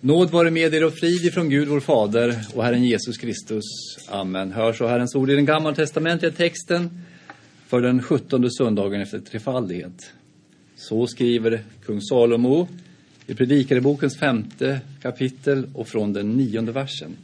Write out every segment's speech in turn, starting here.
Nåd vare med er och frid ifrån Gud vår Fader och Herren Jesus Kristus. Amen. Hör så Herrens ord i den gammaltestamentliga texten för den 17:e söndagen efter trefaldighet. Så skriver kung Salomo i Predikarbokens 5:e kapitel och från den 9:e versen.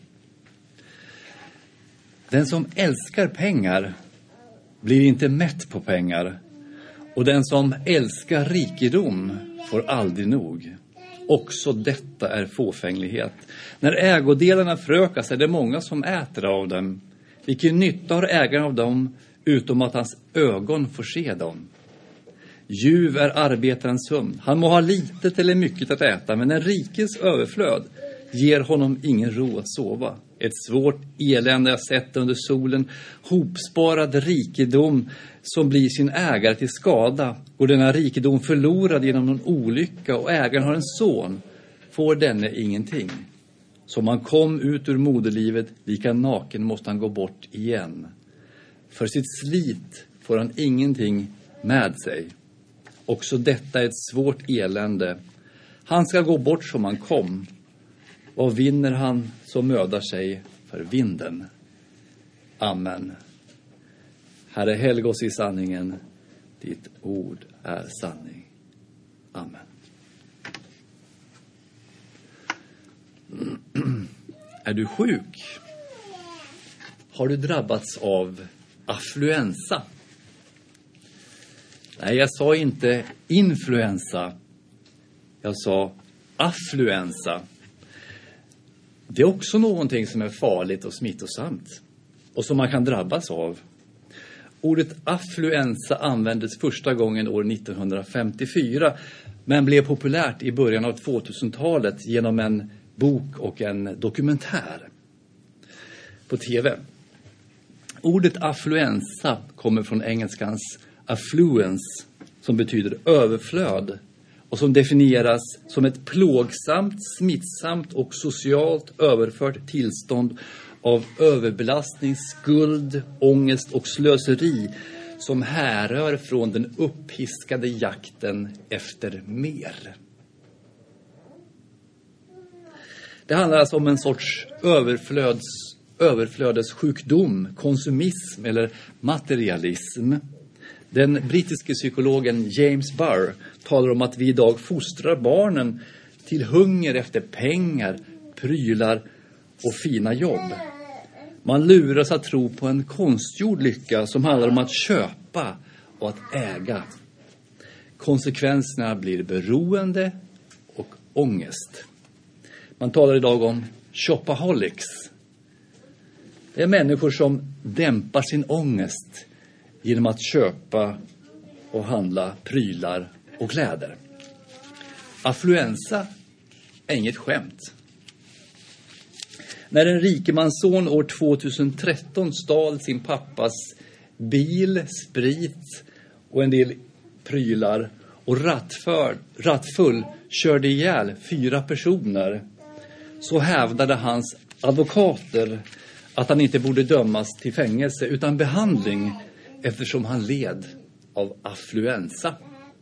Den som älskar pengar blir inte mätt på pengar, och den som älskar rikedom får aldrig nog. Också detta är fåfänglighet. När ägodelarna förökas är det många som äter av dem. Vilken nytta har ägaren av dem utom att hans ögon får se dem? Ljuv är arbetarens sömn. Han må ha litet eller mycket att äta, men den rikes överflöd ger honom ingen ro att sova. Ett svårt elände jag sett under solen, hopsparad rikedom som blir sin ägare till skada. Går denna rikedom förlorad genom någon olycka och ägaren har en son, får denne ingenting. Som han kom ut ur moderlivet, lika naken måste han gå bort igen. För sitt slit får han ingenting med sig. Också detta är ett svårt elände. Han ska gå bort som han kom. Vad vinner han som mödar sig för vinden? Amen. Herre, helg oss i sanningen. Ditt ord är sanning. Amen. Är du sjuk? Har du drabbats av affluensa? Nej, jag sa inte influensa. Jag sa affluensa. Det är också någonting som är farligt och smittosamt och som man kan drabbas av. Ordet affluensa användes första gången år 1954 men blev populärt i början av 2000-talet genom en bok och en dokumentär på tv. Ordet affluensa kommer från engelskans affluence som betyder överflöd och som definieras som ett plågsamt, smittsamt och socialt överfört tillstånd av överbelastning, skuld, ångest och slöseri som härrör från den uppiskade jakten efter mer. Det handlar alltså om en sorts överflödessjukdom, konsumism eller materialism. Den brittiske psykologen James Burr talar om att vi idag fostrar barnen till hunger efter pengar, prylar och fina jobb. Man luras att tro på en konstgjord lycka som handlar om att köpa och att äga. Konsekvenserna blir beroende och ångest. Man talar idag om shopaholics. Det är människor som dämpar sin ångest genom att köpa och handla prylar och kläder. Affluensa är inget skämt. När en rikemansson år 2013 stal sin pappas bil, sprit och en del prylar och rattfull körde ihjäl 4 personer, så hävdade hans advokater att han inte borde dömas till fängelse utan behandling eftersom han led av affluensa.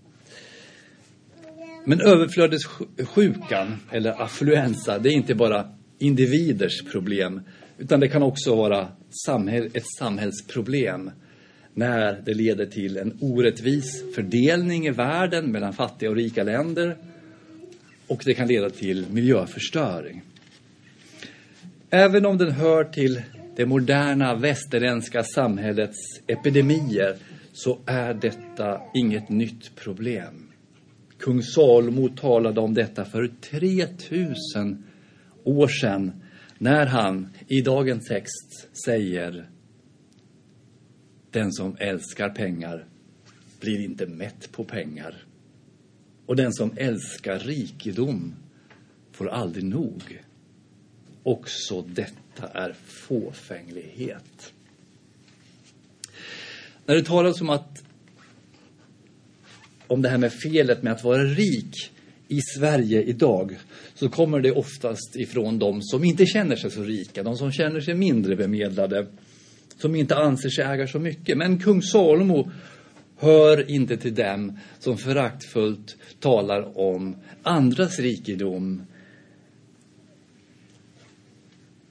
Men överflödessjukan eller affluensa, det är inte bara individers problem utan det kan också vara ett samhällsproblem när det leder till en orättvis fördelning i världen mellan fattiga och rika länder, och det kan leda till miljöförstöring. Även om den hör till det moderna västerländska samhällets epidemier så är detta inget nytt problem. Kung Salomo talade om detta för 3000 år sedan när han i dagens text säger: den som älskar pengar blir inte mätt på pengar, och den som älskar rikedom får aldrig nog. Också detta är fåfänglighet. När det talas om det här med felet med att vara rik i Sverige idag, så kommer det oftast ifrån de som inte känner sig så rika, de som känner sig mindre bemedlade, som inte anser sig äga så mycket. Men kung Salomo hör inte till dem som föraktfullt talar om andras rikedom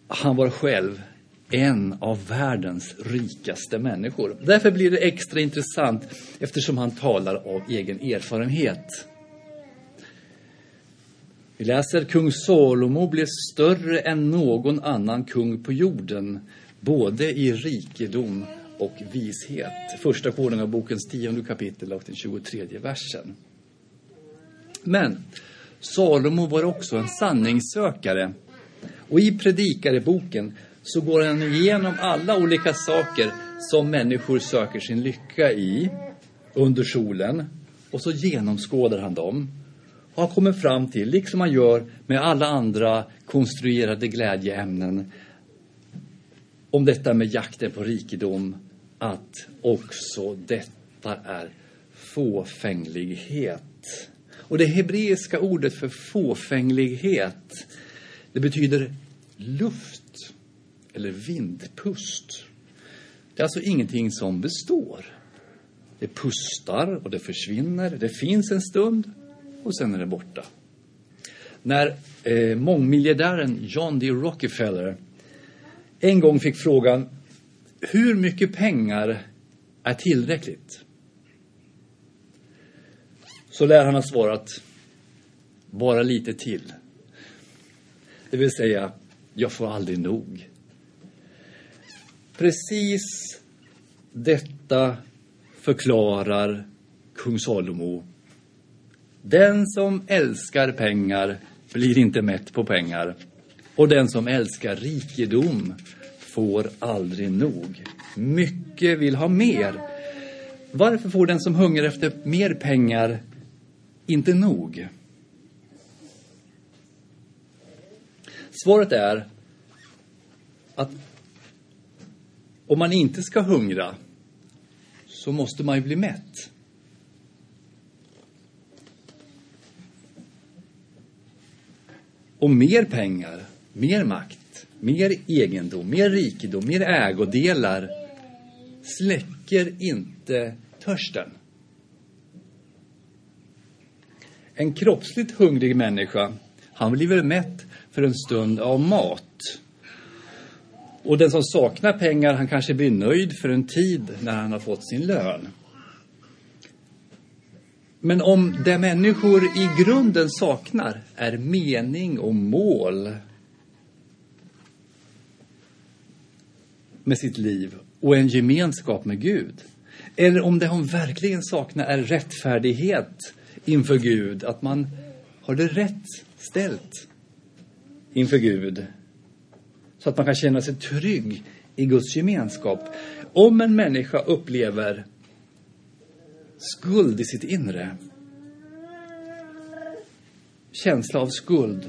han var själv en av världens rikaste människor. Därför blir det extra intressant eftersom han talar av egen erfarenhet. Vi läser: kung Salomo blev större än någon annan kung på jorden, både i rikedom och vishet. Första Konungabokens 10:e kapitel och den 23:e versen. Men Salomo var också en sanningssökare. Och i Predikareboken så går han igenom alla olika saker som människor söker sin lycka i under solen. Och så genomskådar han dem. Och han kommer fram till, liksom man gör med alla andra konstruerade glädjeämnen, om detta med jakten på rikedom, att också detta är fåfänglighet. Och det hebreiska ordet för fåfänglighet, det betyder luft eller vindpust. Det är alltså ingenting som består. Det pustar och det försvinner. Det finns en stund och sen är det borta. När mångmiljardären John D. Rockefeller en gång fick frågan: hur mycket pengar är tillräckligt? Så lär han ha svarat: bara lite till. Det vill säga, jag får aldrig nog. Precis detta förklarar kung Salomo. Den som älskar pengar blir inte mätt på pengar. Och den som älskar rikedom får aldrig nog. Mycket vill ha mer. Varför får den som hungrar efter mer pengar inte nog? Svaret är att om man inte ska hungra så måste man ju bli mätt. Och mer pengar, mer makt, mer egendom, mer rikedom, mer ägodelar släcker inte törsten. En kroppsligt hungrig människa, han blir väl mätt för en stund av mat. Och den som saknar pengar, han kanske blir nöjd för en tid när han har fått sin lön. Men om det människor i grunden saknar är mening och mål med sitt liv och en gemenskap med Gud, eller om det hon verkligen saknar är rättfärdighet inför Gud, att man har det rätt ställt inför Gud, så att man kan känna sig trygg i Guds gemenskap. Om en människa upplever skuld i sitt inre, känsla av skuld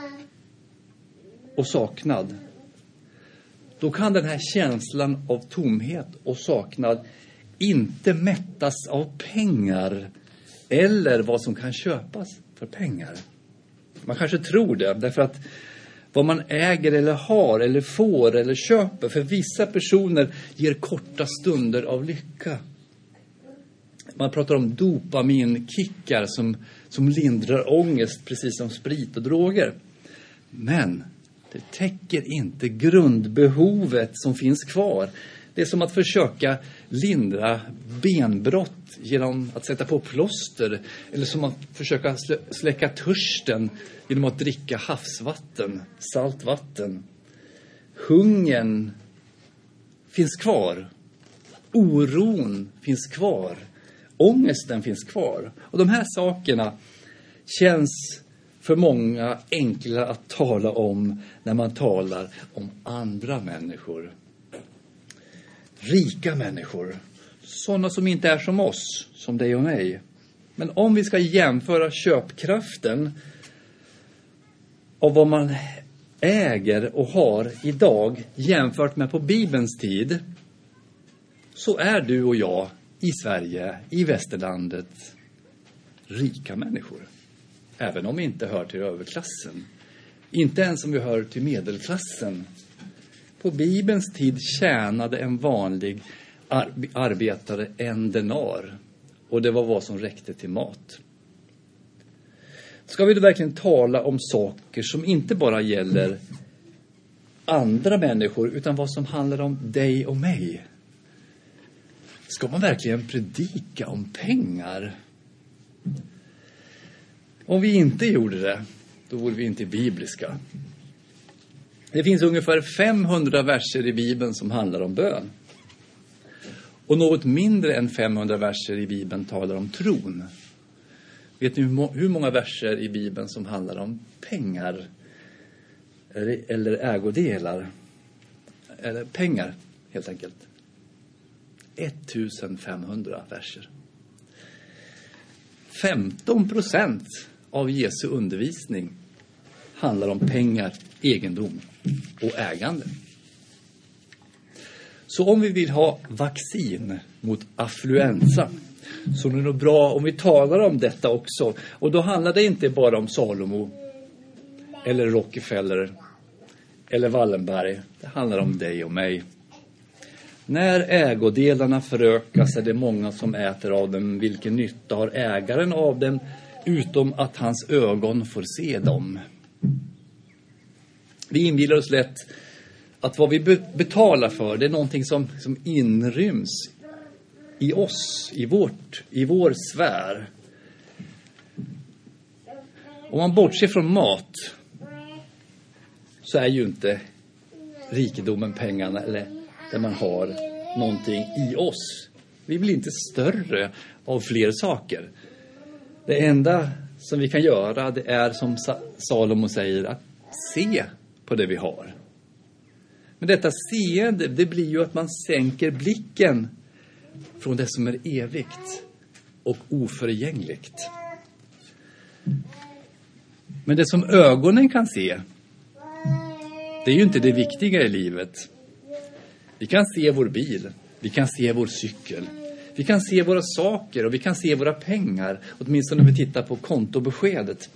och saknad, då kan den här känslan av tomhet och saknad inte mättas av pengar eller vad som kan köpas för pengar. Man kanske tror det, därför att vad man äger eller har eller får eller köper för vissa personer ger korta stunder av lycka. Man pratar om dopaminkickar som lindrar ångest, precis som sprit och droger. Men det täcker inte grundbehovet som finns kvar. Det är som att försöka lindra benbrott genom att sätta på plåster. Eller som att försöka släcka törsten genom att dricka havsvatten, saltvatten. Hungern finns kvar. Oron finns kvar. Ångesten finns kvar. Och de här sakerna känns för många enkla att tala om när man talar om andra människor. Rika människor. Sådana som inte är som oss, som dig och mig. Men om vi ska jämföra köpkraften av vad man äger och har idag jämfört med på Bibelns tid, så är du och jag i Sverige, i västerlandet, rika människor. Även om vi inte hör till överklassen. Inte ens om vi hör till medelklassen. På Bibelns tid tjänade en vanlig arbetare 1 denar. Och det var vad som räckte till mat. Ska vi då verkligen tala om saker som inte bara gäller andra människor utan vad som handlar om dig och mig. Ska man verkligen predika om pengar? Om vi inte gjorde det, då vore vi inte bibliska. Det finns ungefär 500 verser i Bibeln som handlar om bön. Och något mindre än 500 verser i Bibeln talar om tron. Vet ni hur många verser i Bibeln som handlar om pengar? Eller ägodelar? Eller pengar, helt enkelt. 1500 verser. 15% av Jesu undervisning handlar om pengar, egendom och ägande. Så om vi vill ha vaccin mot affluensa, så är det nog bra om vi talar om detta också. Och då handlar det inte bara om Salomo eller Rockefeller eller Wallenberg. Det handlar om dig och mig. När ägodelarna förökas är det många som äter av dem. Vilken nytta har ägaren av dem utom att hans ögon får se dem? Vi inbillar oss lätt att vad vi betalar för, det är någonting som inryms i oss, i vår sfär. Om man bortser från mat så är ju inte rikedomen pengarna eller där man har någonting i oss. Vi blir inte större av fler saker. Det enda som vi kan göra, det är som Salomo säger, att se på det vi har. Men detta seende, det blir ju att man sänker blicken från det som är evigt och oförgängligt. Men det som ögonen kan se, det är ju inte det viktiga i livet. Vi kan se vår bil, vi kan se vår cykel, vi kan se våra saker och vi kan se våra pengar, åtminstone när vi tittar på kontobeskedet.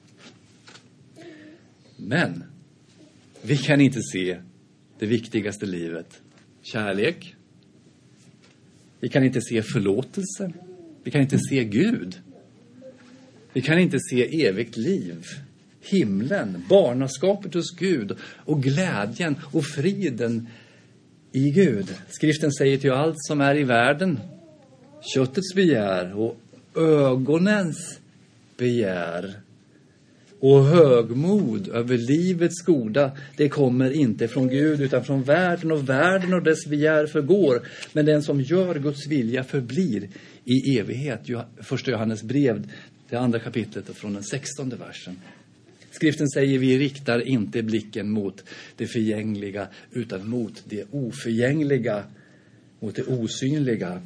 Men vi kan inte se det viktigaste i livet, kärlek. Vi kan inte se förlåtelse. Vi kan inte se Gud. Vi kan inte se evigt liv, himlen, barnaskapet hos Gud och glädjen och friden i Gud. Skriften säger till allt som är i världen, köttets begär och ögonens begär och högmod över livets goda, det kommer inte från Gud utan från världen och dess begär förgår. Men den som gör Guds vilja förblir i evighet. Första Johannes brev, det andra kapitlet och från den 16:e versen. Skriften säger vi riktar inte blicken mot det förgängliga utan mot det oförgängliga, mot det osynliga.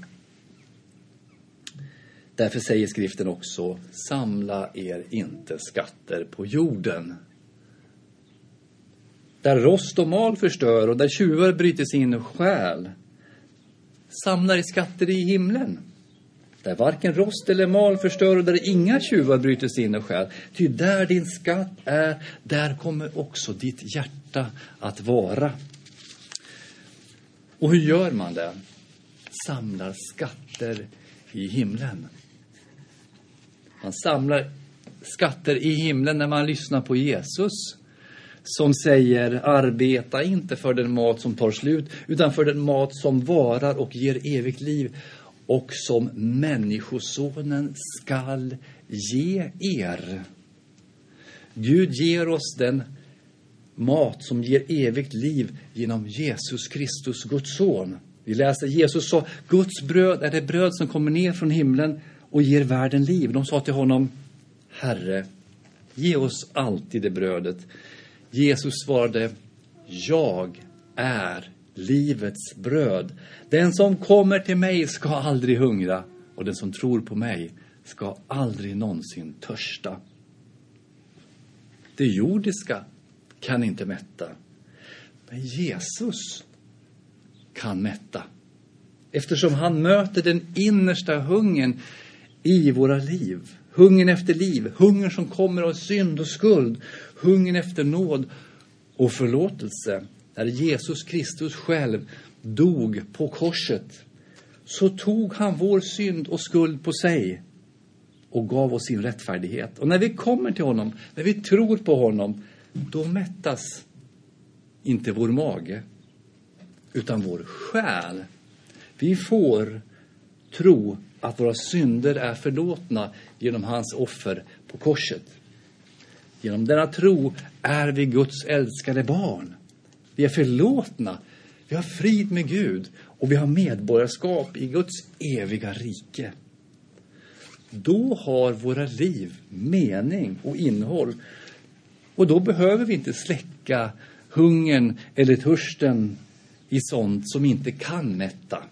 Därför säger skriften också, samla er inte skatter på jorden. Där rost och mal förstör och där tjuvar bryter sig in och stjäl. Samla er skatter i himlen. Där varken rost eller mal förstör och där inga tjuvar bryter sig in och stjäl. Ty där din skatt är, där kommer också ditt hjärta att vara. Och hur gör man det? Samlar skatter i himlen. Man samlar skatter i himlen när man lyssnar på Jesus. Som säger, arbeta inte för den mat som tar slut utan för den mat som varar och ger evigt liv. Och som människosonen skall ge er. Gud ger oss den mat som ger evigt liv genom Jesus Kristus, Guds son. Vi läser Jesus sa, Guds bröd är det bröd som kommer ner från himlen och ger världen liv. De sa till honom, Herre, ge oss alltid det brödet. Jesus svarade, jag är livets bröd. Den som kommer till mig ska aldrig hungra och den som tror på mig ska aldrig någonsin törsta. Det jordiska kan inte mätta, men Jesus kan mätta. Eftersom han möter den innersta hungern i våra liv. Hungern efter liv, hungern som kommer av synd och skuld, hungern efter nåd och förlåtelse. När Jesus Kristus själv dog på korset så tog han vår synd och skuld på sig och gav oss sin rättfärdighet. Och när vi kommer till honom, när vi tror på honom, då mättas inte vår mage, utan vår själ. Vi får tro att våra synder är förlåtna genom hans offer på korset. Genom denna tro är vi Guds älskade barn. Vi är förlåtna, vi har frid med Gud och vi har medborgarskap i Guds eviga rike. Då har våra liv mening och innehåll. Och då behöver vi inte släcka hungern eller törsten i sånt som inte kan mätta.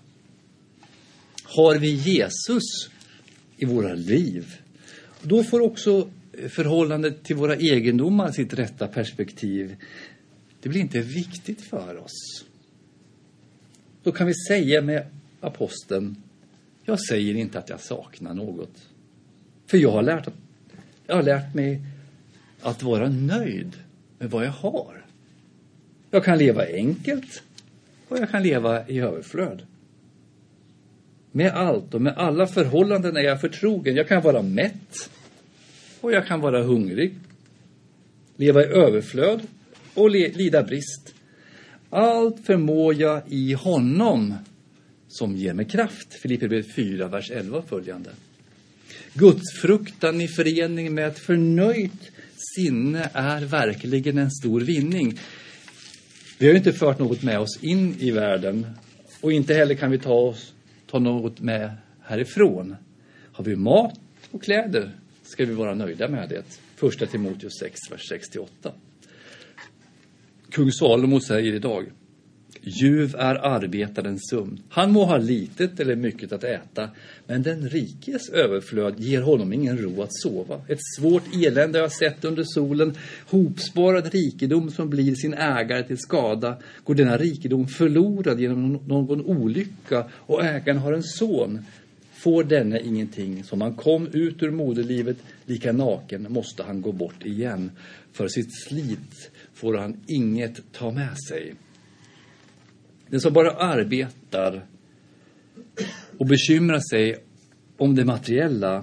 Har vi Jesus i våra liv, då får också förhållandet till våra egendomar sitt rätta perspektiv. Det blir inte viktigt för oss. Då kan vi säga med aposteln: jag säger inte att jag saknar något. För jag har lärt mig att vara nöjd med vad jag har. Jag kan leva enkelt och jag kan leva i överflöd. Med allt och med alla förhållanden är jag förtrogen. Jag kan vara mätt och jag kan vara hungrig. Leva i överflöd och lida brist. Allt förmår jag i honom som ger mig kraft. Filipperbrevet 4, vers 11 följande. Guds fruktan i förening med ett förnöjt sinne är verkligen en stor vinning. Vi har ju inte fört något med oss in i världen och inte heller kan vi ta något med härifrån. Har vi mat och kläder ska vi vara nöjda med det. 1 Timoteus 6, vers 68. Kung Salomo säger idag: ljuv är arbetarens sömn. Han må ha litet eller mycket att äta, men den rikes överflöd ger honom ingen ro att sova. Ett svårt elände har jag sett under solen. Hopsparad rikedom som blir sin ägare till skada. Går denna rikedom förlorad genom någon olycka och ägaren har en son, får denne ingenting. Som han kom ut ur moderlivet, lika naken måste han gå bort igen. För sitt slit får han inget ta med sig. Den som bara arbetar och bekymrar sig om det materiella.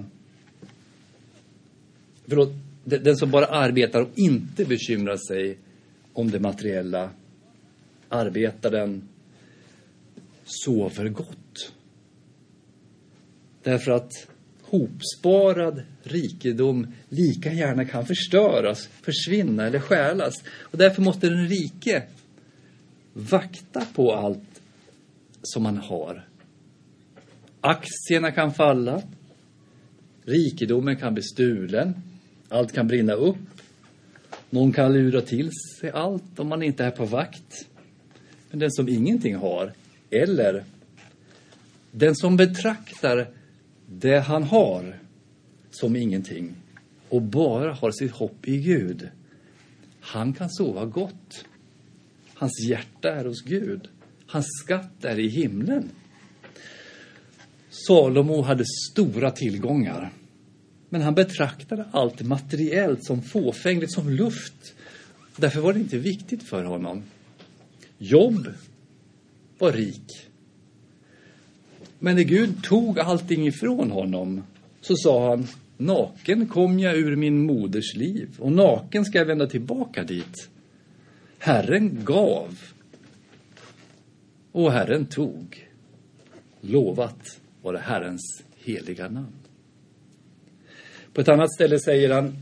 Den som bara arbetar och inte bekymrar sig om det materiella. Arbetaren sover gott. Därför att hopsparad rikedom lika gärna kan förstöras, försvinna eller stjälas. Och därför måste den rike vakta på allt som man har. Aktierna kan falla. Rikedomen kan bli stulen. Allt kan brinna upp. Någon kan lura till sig allt om man inte är på vakt. Men den som ingenting har, eller den som betraktar det han har som ingenting och bara har sitt hopp i Gud, han kan sova gott. Hans hjärta är hos Gud. Hans skatt är i himlen. Salomo hade stora tillgångar. Men han betraktade allt materiellt som fåfängligt, som luft. Därför var det inte viktigt för honom. Jobb var rik. Men när Gud tog allting ifrån honom, så sa han: naken kom jag ur min moders liv, och naken ska jag vända tillbaka dit. Herren gav och Herren tog. Lovat var det Herrens heliga namn. På ett annat ställe säger han: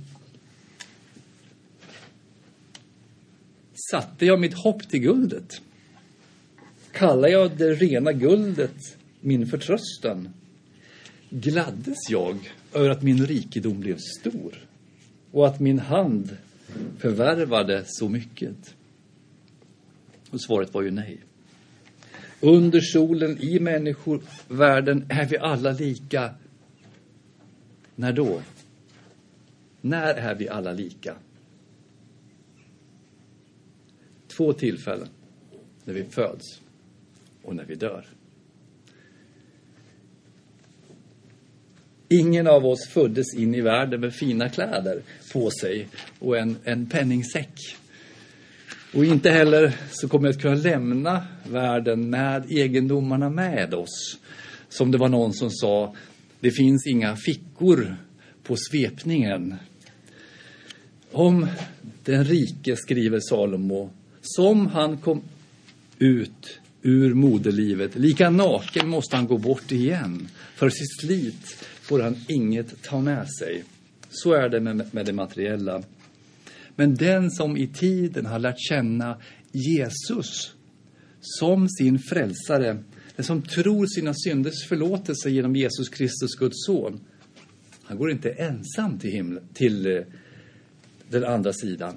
satte jag mitt hopp till guldet, kallar jag det rena guldet min förtröstan, gladdes jag över att min rikedom blev stor och att min hand förvärvade så mycket. Och svaret var ju nej. Under solen i människovärlden är vi alla lika. När då? När är vi alla lika? 2 tillfällen. När vi föds och när vi dör. Ingen av oss föddes in i världen med fina kläder på sig och en penningsäck. Och inte heller så kommer jag att kunna lämna världen med egendomarna med oss. Som det var någon som sa: det finns inga fickor på svepningen. Om den rike, skriver Salomo, Som han kom ut ur moderlivet, lika naken måste han gå bort igen. För sitt slit får han inget ta med sig. Så är det med det materiella. Men den som i tiden har lärt känna Jesus som sin frälsare, den som tror sina synders förlåtelse genom Jesus Kristus, Guds son, han går inte ensam till den andra sidan.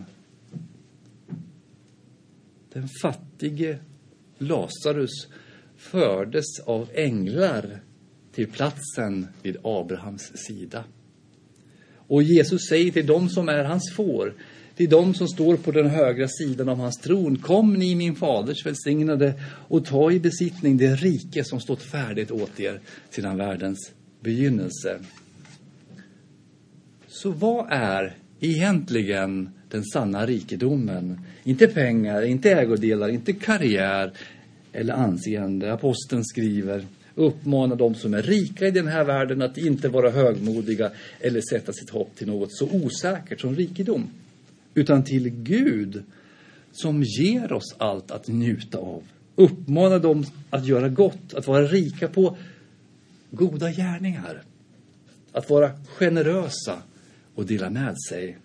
Den fattige Lazarus fördes av änglar till platsen vid Abrahams sida. Och Jesus säger till dem som är hans får, till dem som står på den högra sidan av hans tron: kom ni min faders välsignade och ta i besittning det rike som stått färdigt åt er sedan världens begynnelse. Så vad är egentligen den sanna rikedomen? Inte pengar, inte ägodelar, inte karriär eller anseende. Aposteln skriver: uppmana de som är rika i den här världen att inte vara högmodiga eller sätta sitt hopp till något så osäkert som rikedom, utan till Gud som ger oss allt att njuta av. Uppmana dem att göra gott, att vara rika på goda gärningar, att vara generösa och dela med sig.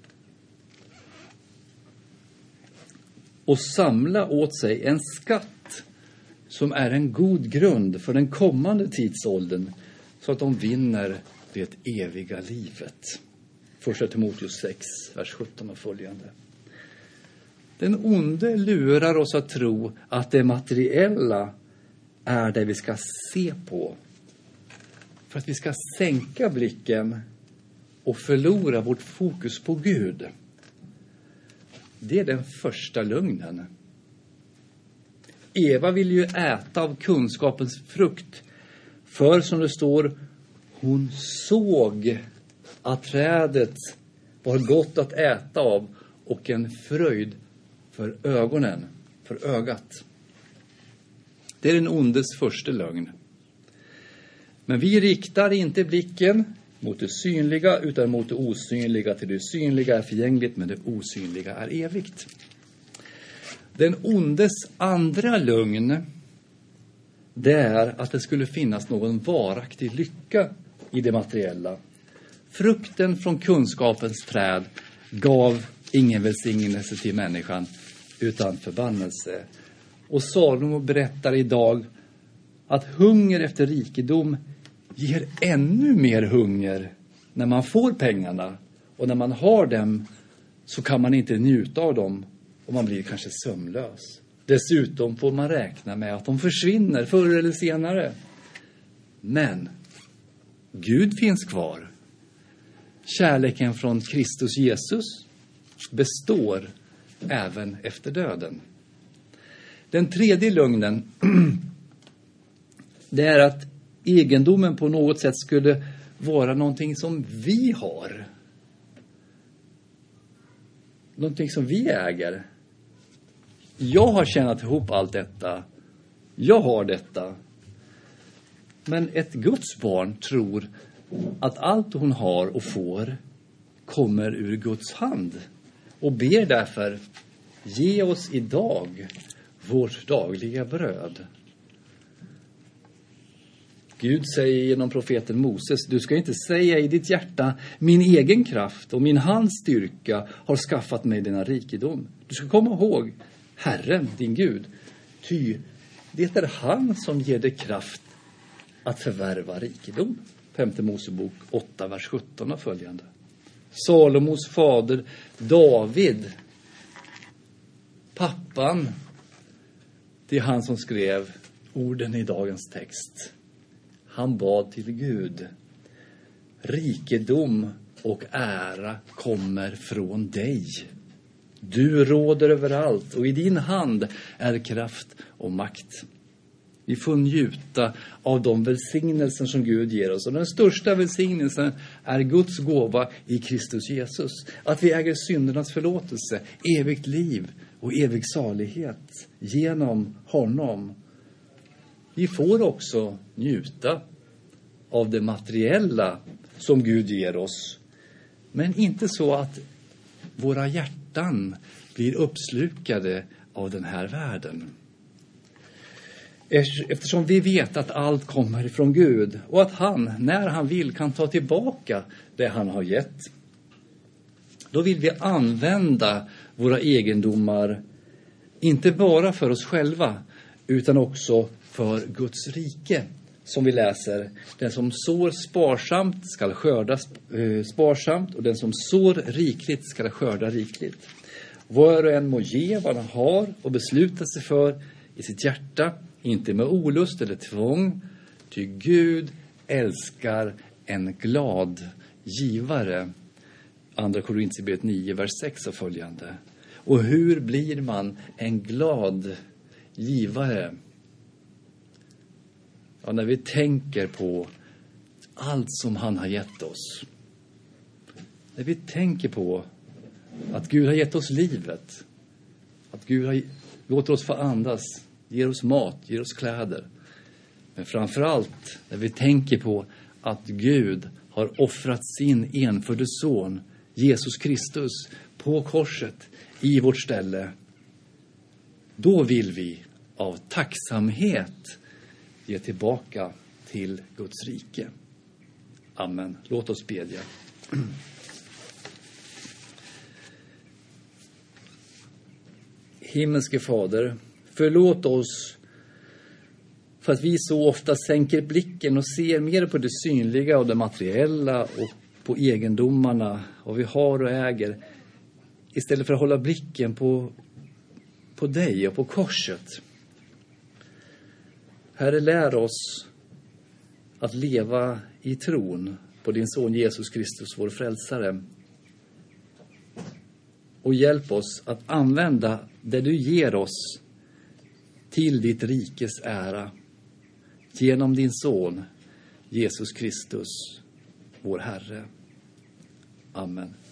Och samla åt sig en skatt som är en god grund för den kommande tidsåldern, så att de vinner det eviga livet. 1 Timoteus 6, vers 17 och följande. Den onde lurar oss att tro att det materiella är det vi ska se på, för att vi ska sänka blicken och förlora vårt fokus på Gud. Det är den första lögnen. Eva vill ju äta av kunskapens frukt, för som det står, hon såg att trädet var gott att äta av och en fröjd för ögonen, för ögat. Det är den ondes första lögn. Men vi riktar inte blicken mot det synliga utan mot det osynliga, till det synliga är förgängligt men det osynliga är evigt. Den ondes andra lögn, det är att det skulle finnas någon varaktig lycka i det materiella. Frukten från kunskapens träd gav ingen välsignelse till människan utan förbannelse. Och Salomo berättar idag att hunger efter rikedom ger ännu mer hunger när man får pengarna. Och när man har dem så kan man inte njuta av dem och man blir kanske sömnlös. Dessutom får man räkna med att de försvinner förr eller senare. Men Gud finns kvar. Kärleken från Kristus Jesus består även efter döden. Den tredje lögnen, det är att egendomen på något sätt skulle vara någonting som vi har. Någonting som vi äger. Jag har tjänat ihop allt detta. Jag har detta. Men ett Guds barn tror att allt hon har och får kommer ur Guds hand. Och ber därför: ge oss idag vårt dagliga bröd. Gud säger genom profeten Moses: du ska inte säga i ditt hjärta, min egen kraft och min hands styrka har skaffat mig denna rikedom. Du ska komma ihåg Herren, din Gud. Ty det är han som ger dig kraft att förvärva rikedom. 5 Mosebok 8, vers 17 och följande. Salomos fader David, pappan, det är han som skrev orden i dagens text. Han bad till Gud: rikedom och ära kommer från dig. Du råder överallt och i din hand är kraft och makt. Vi får njuta av de välsignelser som Gud ger oss. Och den största välsignelsen är Guds gåva i Kristus Jesus. Att vi äger syndernas förlåtelse, evigt liv och evig salighet genom honom. Vi får också njuta av det materiella som Gud ger oss. Men inte så att våra hjärtan blir uppslukade av den här världen. Eftersom vi vet att allt kommer ifrån Gud och att han, när han vill, kan ta tillbaka det han har gett. Då vill vi använda våra egendomar inte bara för oss själva utan också för Guds rike. Som vi läser, den som sår sparsamt ska skörda sparsamt och den som sår rikligt ska skörda rikligt. Var och en må ge vad han har och besluta sig för i sitt hjärta, inte med olust eller tvång, ty Gud älskar en glad givare. Andra Korinthierbrevet 9, vers 6 och följande. Och hur blir man en glad givare? Ja, när vi tänker på allt som han har gett oss. När vi tänker på att Gud har gett oss livet. Att Gud låter oss få andas, ger oss mat, ger oss kläder. Men framförallt när vi tänker på att Gud har offrat sin enfödde son, Jesus Kristus, på korset i vårt ställe. Då vill vi av tacksamhet ge tillbaka till Guds rike. Amen. Låt oss bedja. Himmelske Fader, förlåt oss för att vi så ofta sänker blicken och ser mer på det synliga och det materiella och på egendomarna och vi har och äger, istället för att hålla blicken på dig och på korset. Herre, lär oss att leva i tron på din son Jesus Kristus, vår frälsare. Och hjälp oss att använda det du ger oss till ditt rikes ära. Genom din son Jesus Kristus, vår Herre. Amen.